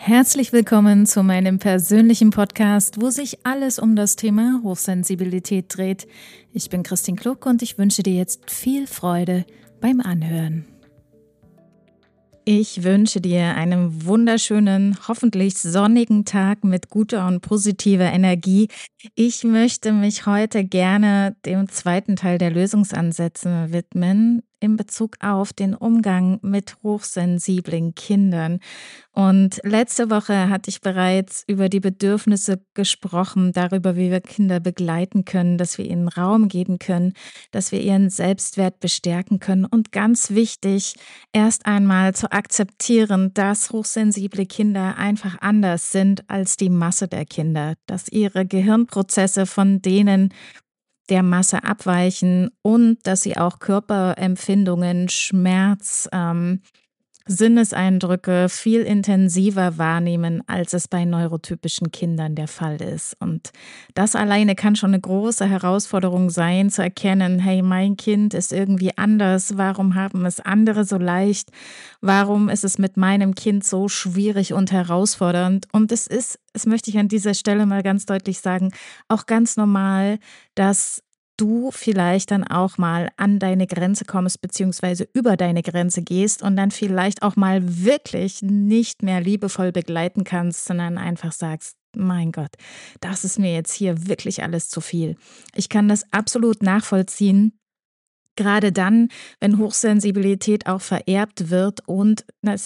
Herzlich willkommen zu meinem persönlichen Podcast, wo sich alles um das Thema Hochsensibilität dreht. Ich bin Christine Kluck und ich wünsche dir jetzt viel Freude beim Anhören. Ich wünsche dir einen wunderschönen, hoffentlich sonnigen Tag mit guter und positiver Energie. Ich möchte mich heute gerne dem zweiten Teil der Lösungsansätze widmen in Bezug auf den Umgang mit hochsensiblen Kindern. Und letzte Woche hatte ich bereits über die Bedürfnisse gesprochen, darüber, wie wir Kinder begleiten können, dass wir ihnen Raum geben können, dass wir ihren Selbstwert bestärken können und ganz wichtig, erst einmal zu akzeptieren, dass hochsensible Kinder einfach anders sind als die Masse der Kinder, dass ihre Gehirnprozesse von denen der Masse abweichen und dass sie auch Körperempfindungen, Schmerz, Sinneseindrücke viel intensiver wahrnehmen, als es bei neurotypischen Kindern der Fall ist. Und das alleine kann schon eine große Herausforderung sein, zu erkennen, hey, mein Kind ist irgendwie anders, warum haben es andere so leicht, warum ist es mit meinem Kind so schwierig und herausfordernd? Und es möchte ich an dieser Stelle mal ganz deutlich sagen, auch ganz normal, dass du vielleicht dann auch mal an deine Grenze kommst, beziehungsweise über deine Grenze gehst und dann vielleicht auch mal wirklich nicht mehr liebevoll begleiten kannst, sondern einfach sagst, mein Gott, das ist mir jetzt hier wirklich alles zu viel. Ich kann das absolut nachvollziehen. Gerade dann, wenn Hochsensibilität auch vererbt wird und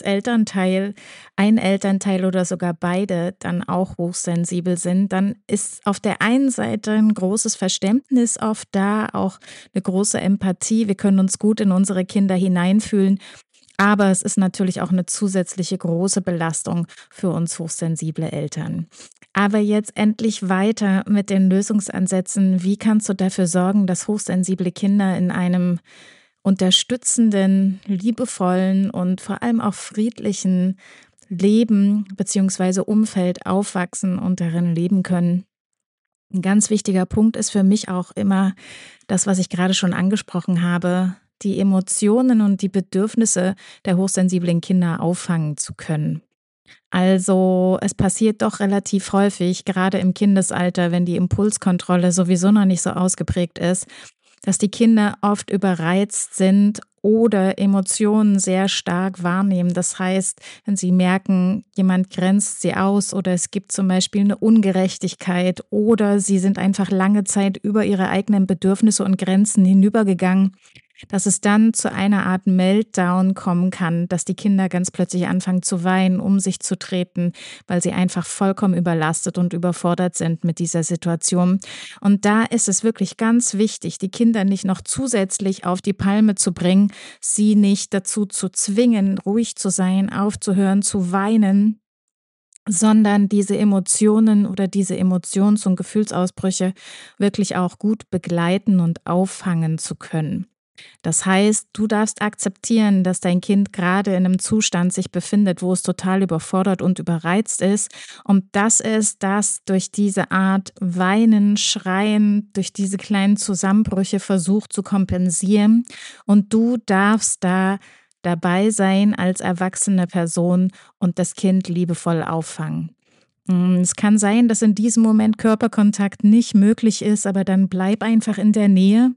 ein Elternteil oder sogar beide dann auch hochsensibel sind, dann ist auf der einen Seite ein großes Verständnis oft da, auch eine große Empathie. Wir können uns gut in unsere Kinder hineinfühlen. Aber es ist natürlich auch eine zusätzliche große Belastung für uns hochsensible Eltern. Aber jetzt endlich weiter mit den Lösungsansätzen. Wie kannst du dafür sorgen, dass hochsensible Kinder in einem unterstützenden, liebevollen und vor allem auch friedlichen Leben bzw. Umfeld aufwachsen und darin leben können? Ein ganz wichtiger Punkt ist für mich auch immer das, was ich gerade schon angesprochen habe, die Emotionen und die Bedürfnisse der hochsensiblen Kinder auffangen zu können. Also es passiert doch relativ häufig, gerade im Kindesalter, wenn die Impulskontrolle sowieso noch nicht so ausgeprägt ist, dass die Kinder oft überreizt sind oder Emotionen sehr stark wahrnehmen. Das heißt, wenn sie merken, jemand grenzt sie aus oder es gibt zum Beispiel eine Ungerechtigkeit oder sie sind einfach lange Zeit über ihre eigenen Bedürfnisse und Grenzen hinübergegangen, dass es dann zu einer Art Meltdown kommen kann, dass die Kinder ganz plötzlich anfangen zu weinen, um sich zu treten, weil sie einfach vollkommen überlastet und überfordert sind mit dieser Situation. Und da ist es wirklich ganz wichtig, die Kinder nicht noch zusätzlich auf die Palme zu bringen, sie nicht dazu zu zwingen, ruhig zu sein, aufzuhören, zu weinen, sondern diese Emotionen oder diese Emotions- und Gefühlsausbrüche wirklich auch gut begleiten und auffangen zu können. Das heißt, du darfst akzeptieren, dass dein Kind gerade in einem Zustand sich befindet, wo es total überfordert und überreizt ist. Und das ist das durch diese Art Weinen, Schreien, durch diese kleinen Zusammenbrüche versucht zu kompensieren. Und du darfst da dabei sein als erwachsene Person und das Kind liebevoll auffangen. Es kann sein, dass in diesem Moment Körperkontakt nicht möglich ist, aber dann bleib einfach in der Nähe.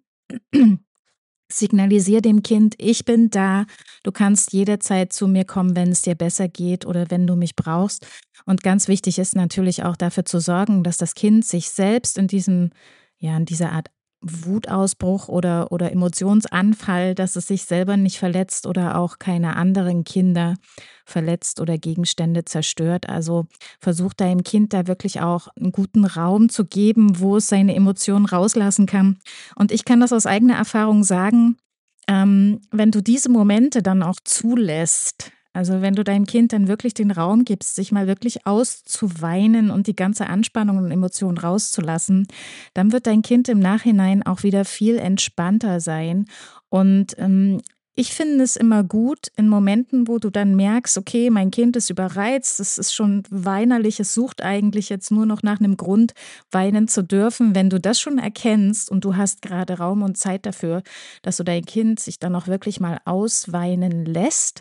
Signalisier dem Kind, ich bin da, du kannst jederzeit zu mir kommen, wenn es dir besser geht oder wenn du mich brauchst. Und ganz wichtig ist natürlich auch dafür zu sorgen, dass das Kind sich selbst in dieser Art Wutausbruch oder Emotionsanfall, dass es sich selber nicht verletzt oder auch keine anderen Kinder verletzt oder Gegenstände zerstört. Also versuch deinem Kind da wirklich auch einen guten Raum zu geben, wo es seine Emotionen rauslassen kann. Und ich kann das aus eigener Erfahrung sagen, wenn du diese Momente dann auch zulässt, also wenn du deinem Kind dann wirklich den Raum gibst, sich mal wirklich auszuweinen und die ganze Anspannung und Emotionen rauszulassen, dann wird dein Kind im Nachhinein auch wieder viel entspannter sein. Und ich finde es immer gut in Momenten, wo du dann merkst, okay, mein Kind ist überreizt, es ist schon weinerlich, es sucht eigentlich jetzt nur noch nach einem Grund, weinen zu dürfen. Wenn du das schon erkennst und du hast gerade Raum und Zeit dafür, dass du dein Kind sich dann auch wirklich mal ausweinen lässt,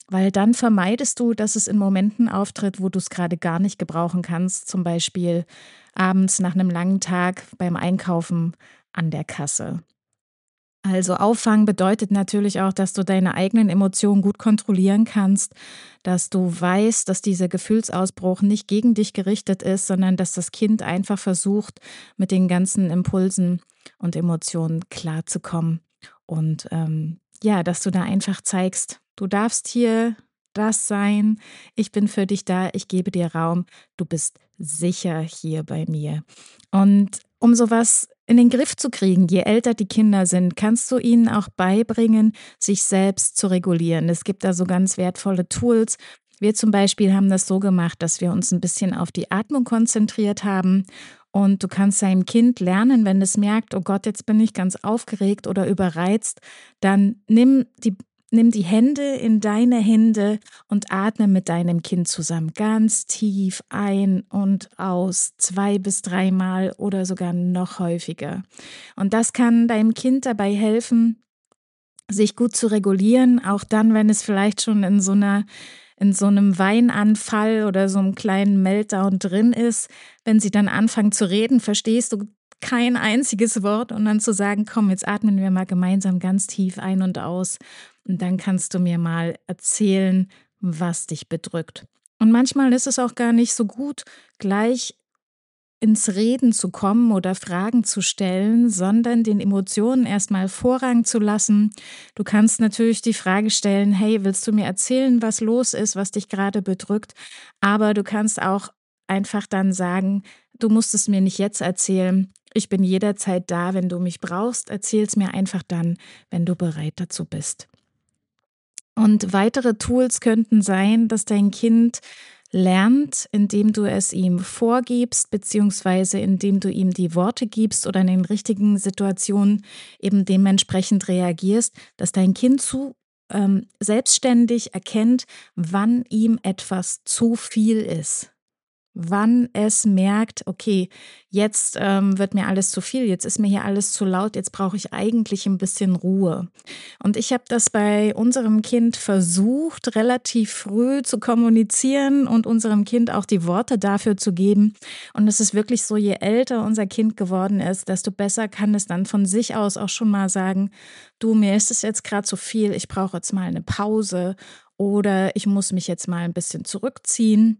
weil dann vermeidest du, dass es in Momenten auftritt, wo du es gerade gar nicht gebrauchen kannst, zum Beispiel abends nach einem langen Tag beim Einkaufen an der Kasse. Also auffangen bedeutet natürlich auch, dass du deine eigenen Emotionen gut kontrollieren kannst, dass du weißt, dass dieser Gefühlsausbruch nicht gegen dich gerichtet ist, sondern dass das Kind einfach versucht, mit den ganzen Impulsen und Emotionen klarzukommen. Und ja, dass du da einfach zeigst, du darfst hier das sein, ich bin für dich da, ich gebe dir Raum, du bist sicher hier bei mir. Und um sowas in den Griff zu kriegen, je älter die Kinder sind, kannst du ihnen auch beibringen, sich selbst zu regulieren. Es gibt da so ganz wertvolle Tools. Wir zum Beispiel haben das so gemacht, dass wir uns ein bisschen auf die Atmung konzentriert haben. Und du kannst deinem Kind lernen, wenn es merkt, oh Gott, jetzt bin ich ganz aufgeregt oder überreizt, dann nimm die Hände in deine Hände und atme mit deinem Kind zusammen ganz tief ein und aus, 2 bis 3 Mal oder sogar noch häufiger. Und das kann deinem Kind dabei helfen, sich gut zu regulieren, auch dann, wenn es vielleicht schon in so einem Weinanfall oder so einem kleinen Meltdown drin ist. Wenn sie dann anfangen zu reden, verstehst du kein einziges Wort und dann zu sagen: „Komm, jetzt atmen wir mal gemeinsam ganz tief ein und aus und dann kannst du mir mal erzählen, was dich bedrückt.“ Und manchmal ist es auch gar nicht so gut, gleich ins Reden zu kommen oder Fragen zu stellen, sondern den Emotionen erstmal Vorrang zu lassen. Du kannst natürlich die Frage stellen: „Hey, willst du mir erzählen, was los ist, was dich gerade bedrückt?“ Aber du kannst auch einfach dann sagen: „Du musst es mir nicht jetzt erzählen. Ich bin jederzeit da, wenn du mich brauchst. Erzähl's mir einfach dann, wenn du bereit dazu bist.“ Und weitere Tools könnten sein, dass dein Kind lernt, indem du es ihm vorgibst, beziehungsweise indem du ihm die Worte gibst oder in den richtigen Situationen eben dementsprechend reagierst, dass dein Kind selbstständig erkennt, wann ihm etwas zu viel ist. Wann es merkt, okay, jetzt wird mir alles zu viel, jetzt ist mir hier alles zu laut, jetzt brauche ich eigentlich ein bisschen Ruhe. Und ich habe das bei unserem Kind versucht, relativ früh zu kommunizieren und unserem Kind auch die Worte dafür zu geben. Und es ist wirklich so, je älter unser Kind geworden ist, desto besser kann es dann von sich aus auch schon mal sagen: „Du, mir ist es jetzt gerade zu viel, ich brauche jetzt mal eine Pause oder ich muss mich jetzt mal ein bisschen zurückziehen.“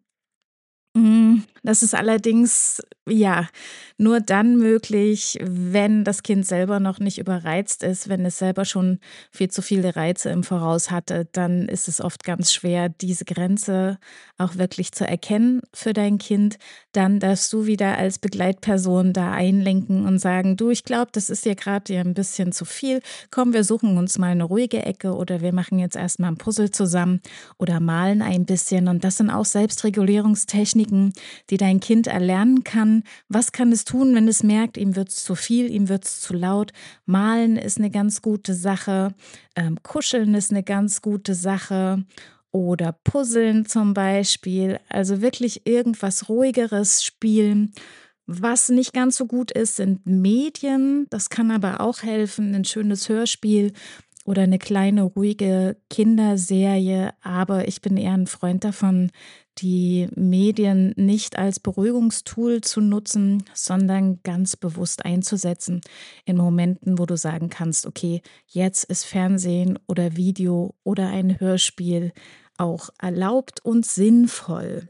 Das ist allerdings, ja, nur dann möglich, wenn das Kind selber noch nicht überreizt ist. Wenn es selber schon viel zu viele Reize im Voraus hatte, dann ist es oft ganz schwer, diese Grenze auch wirklich zu erkennen für dein Kind. Dann darfst du wieder als Begleitperson da einlenken und sagen: „Du, ich glaube, das ist dir ein bisschen zu viel. Komm, wir suchen uns mal eine ruhige Ecke oder wir machen jetzt erst mal 'n Puzzle zusammen oder malen ein bisschen.“ Und das sind auch Selbstregulierungstechniken, die dein Kind erlernen kann. Was kann es tun, wenn es merkt, ihm wird es zu viel, ihm wird es zu laut? Malen ist eine ganz gute Sache, kuscheln ist eine ganz gute Sache oder puzzeln zum Beispiel. Also wirklich irgendwas Ruhigeres spielen. Was nicht ganz so gut ist, sind Medien. Das kann aber auch helfen, ein schönes Hörspiel oder eine kleine ruhige Kinderserie. Aber ich bin eher ein Freund davon, die Medien nicht als Beruhigungstool zu nutzen, sondern ganz bewusst einzusetzen in Momenten, wo du sagen kannst: „Okay, jetzt ist Fernsehen oder Video oder ein Hörspiel auch erlaubt und sinnvoll.“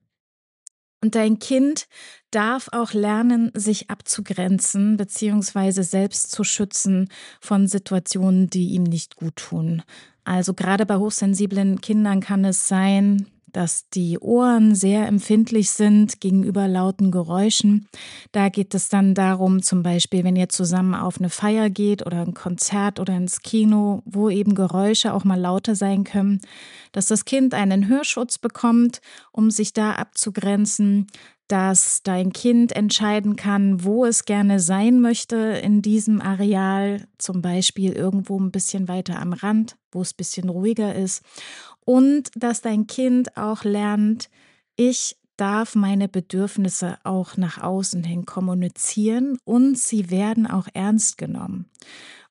Und dein Kind darf auch lernen, sich abzugrenzen beziehungsweise selbst zu schützen von Situationen, die ihm nicht gut tun. Also gerade bei hochsensiblen Kindern kann es sein, dass die Ohren sehr empfindlich sind gegenüber lauten Geräuschen. Da geht es dann darum, zum Beispiel, wenn ihr zusammen auf eine Feier geht oder ein Konzert oder ins Kino, wo eben Geräusche auch mal lauter sein können, dass das Kind einen Hörschutz bekommt, um sich da abzugrenzen, dass dein Kind entscheiden kann, wo es gerne sein möchte in diesem Areal, zum Beispiel irgendwo ein bisschen weiter am Rand, wo es ein bisschen ruhiger ist. Und dass dein Kind auch lernt, ich darf meine Bedürfnisse auch nach außen hin kommunizieren und sie werden auch ernst genommen.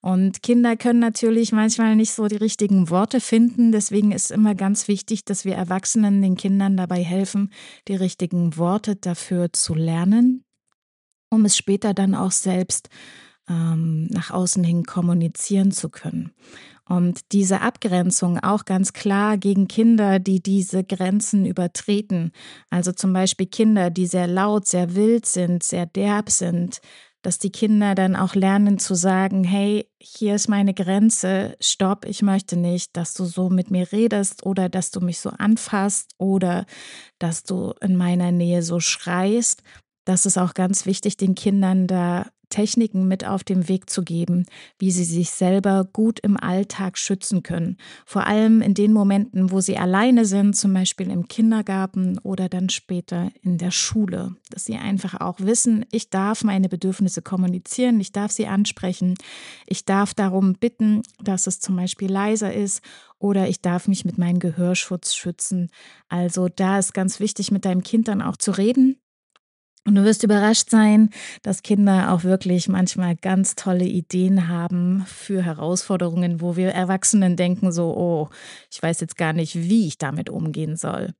Und Kinder können natürlich manchmal nicht so die richtigen Worte finden. Deswegen ist immer ganz wichtig, dass wir Erwachsenen den Kindern dabei helfen, die richtigen Worte dafür zu lernen, um es später dann auch selbst nach außen hin kommunizieren zu können. Und diese Abgrenzung auch ganz klar gegen Kinder, die diese Grenzen übertreten. Also zum Beispiel Kinder, die sehr laut, sehr wild sind, sehr derb sind, dass die Kinder dann auch lernen zu sagen, hey, hier ist meine Grenze, stopp, ich möchte nicht, dass du so mit mir redest oder dass du mich so anfasst oder dass du in meiner Nähe so schreist. Das ist auch ganz wichtig, den Kindern da Techniken mit auf den Weg zu geben, wie sie sich selber gut im Alltag schützen können. Vor allem in den Momenten, wo sie alleine sind, zum Beispiel im Kindergarten oder dann später in der Schule. Dass sie einfach auch wissen, ich darf meine Bedürfnisse kommunizieren, ich darf sie ansprechen, ich darf darum bitten, dass es zum Beispiel leiser ist oder ich darf mich mit meinem Gehörschutz schützen. Also da ist ganz wichtig, mit deinem Kind dann auch zu reden. Und du wirst überrascht sein, dass Kinder auch wirklich manchmal ganz tolle Ideen haben für Herausforderungen, wo wir Erwachsenen denken so, oh, ich weiß jetzt gar nicht, wie ich damit umgehen soll.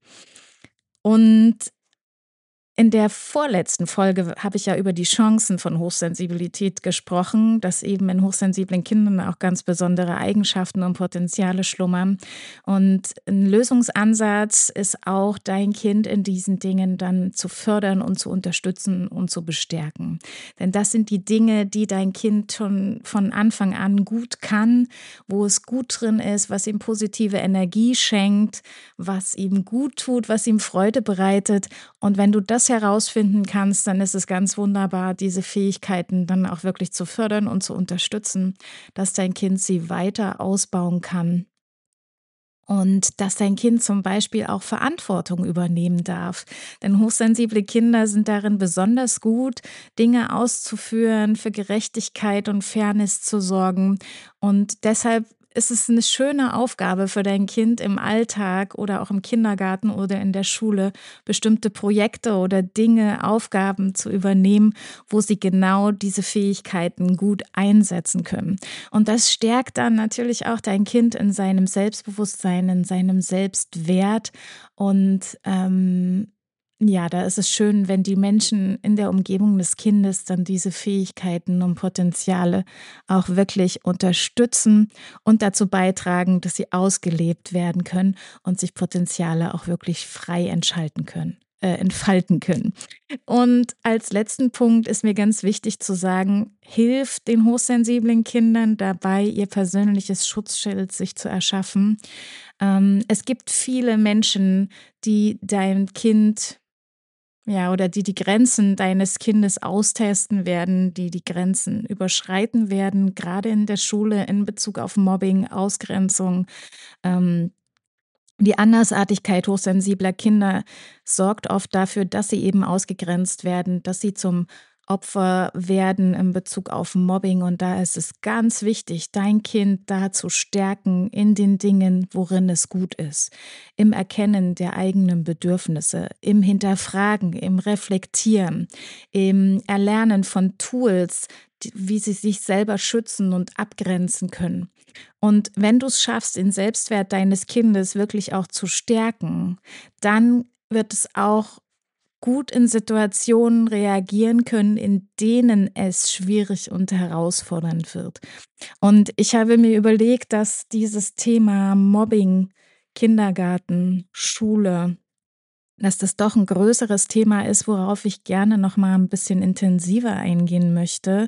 Und in der vorletzten Folge habe ich ja über die Chancen von Hochsensibilität gesprochen, dass eben in hochsensiblen Kindern auch ganz besondere Eigenschaften und Potenziale schlummern. Und ein Lösungsansatz ist auch, dein Kind in diesen Dingen dann zu fördern und zu unterstützen und zu bestärken. Denn das sind die Dinge, die dein Kind schon von Anfang an gut kann, wo es gut drin ist, was ihm positive Energie schenkt, was ihm gut tut, was ihm Freude bereitet. Und wenn du das herausfinden kannst, dann ist es ganz wunderbar, diese Fähigkeiten dann auch wirklich zu fördern und zu unterstützen, dass dein Kind sie weiter ausbauen kann. Und dass dein Kind zum Beispiel auch Verantwortung übernehmen darf. Denn hochsensible Kinder sind darin besonders gut, Dinge auszuführen, für Gerechtigkeit und Fairness zu sorgen. Und deshalb ist es eine schöne Aufgabe für dein Kind im Alltag oder auch im Kindergarten oder in der Schule, bestimmte Projekte oder Dinge, Aufgaben zu übernehmen, wo sie genau diese Fähigkeiten gut einsetzen können. Und das stärkt dann natürlich auch dein Kind in seinem Selbstbewusstsein, in seinem Selbstwert. Und ja, da ist es schön, wenn die Menschen in der Umgebung des Kindes dann diese Fähigkeiten und Potenziale auch wirklich unterstützen und dazu beitragen, dass sie ausgelebt werden können und sich Potenziale auch wirklich frei entfalten können. Und als letzten Punkt ist mir ganz wichtig zu sagen, hilf den hochsensiblen Kindern dabei, ihr persönliches Schutzschild sich zu erschaffen. Es gibt viele Menschen, die dein Kind oder die Grenzen deines Kindes austesten werden, die die Grenzen überschreiten werden, gerade in der Schule in Bezug auf Mobbing, Ausgrenzung. Ähm, Die Andersartigkeit hochsensibler Kinder sorgt oft dafür, dass sie eben ausgegrenzt werden, dass sie zum Opfer werden in Bezug auf Mobbing. Und da ist es ganz wichtig, dein Kind da zu stärken in den Dingen, worin es gut ist. Im Erkennen der eigenen Bedürfnisse, im Hinterfragen, im Reflektieren, im Erlernen von Tools, wie sie sich selber schützen und abgrenzen können. Und wenn du es schaffst, den Selbstwert deines Kindes wirklich auch zu stärken, dann wird es auch gut in Situationen reagieren können, in denen es schwierig und herausfordernd wird. Und ich habe mir überlegt, dass dieses Thema Mobbing, Kindergarten, Schule, dass das doch ein größeres Thema ist, worauf ich gerne noch mal ein bisschen intensiver eingehen möchte.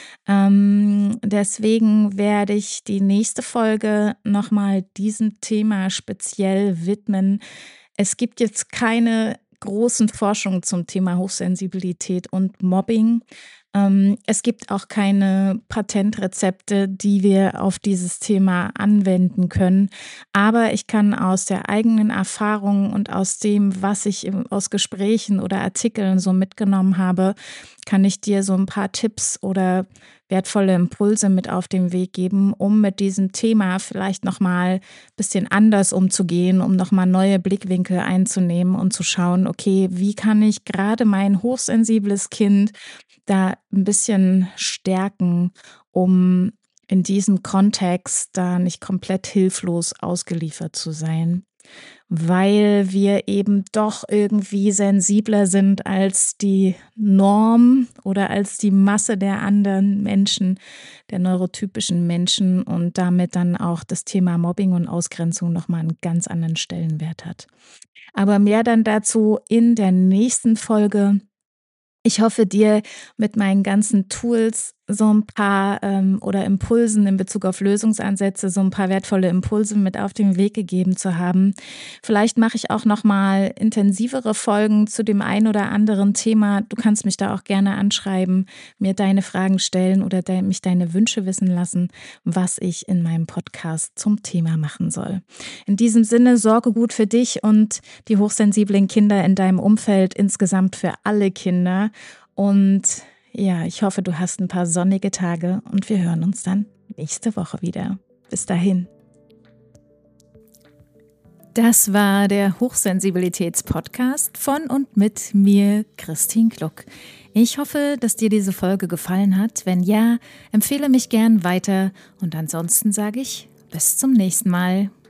Deswegen werde ich die nächste Folge noch mal diesem Thema speziell widmen. Es gibt jetzt keine großen Forschungen zum Thema Hochsensibilität und Mobbing. Es gibt auch keine Patentrezepte, die wir auf dieses Thema anwenden können. Aber ich kann aus der eigenen Erfahrung und aus dem, was ich aus Gesprächen oder Artikeln so mitgenommen habe, kann ich dir so ein paar Tipps oder wertvolle Impulse mit auf den Weg geben, um mit diesem Thema vielleicht nochmal ein bisschen anders umzugehen, um nochmal neue Blickwinkel einzunehmen und zu schauen, okay, wie kann ich gerade mein hochsensibles Kind da ein bisschen stärken, um in diesem Kontext da nicht komplett hilflos ausgeliefert zu sein, weil wir eben doch irgendwie sensibler sind als die Norm oder als die Masse der anderen Menschen, der neurotypischen Menschen und damit dann auch das Thema Mobbing und Ausgrenzung nochmal einen ganz anderen Stellenwert hat. Aber mehr dann dazu in der nächsten Folge. Ich hoffe, dir mit meinen ganzen Tools so ein paar oder Impulsen in Bezug auf Lösungsansätze, so ein paar wertvolle Impulse mit auf den Weg gegeben zu haben. Vielleicht mache ich auch noch mal intensivere Folgen zu dem ein oder anderen Thema. Du kannst mich da auch gerne anschreiben, mir deine Fragen stellen oder mich deine Wünsche wissen lassen, was ich in meinem Podcast zum Thema machen soll. In diesem Sinne, sorge gut für dich und die hochsensiblen Kinder in deinem Umfeld, insgesamt für alle Kinder. Und ja, ich hoffe, du hast ein paar sonnige Tage und wir hören uns dann nächste Woche wieder. Bis dahin. Das war der Hochsensibilitäts-Podcast von und mit mir, Christine Gluck. Ich hoffe, dass dir diese Folge gefallen hat. Wenn ja, empfehle mich gern weiter und ansonsten sage ich bis zum nächsten Mal.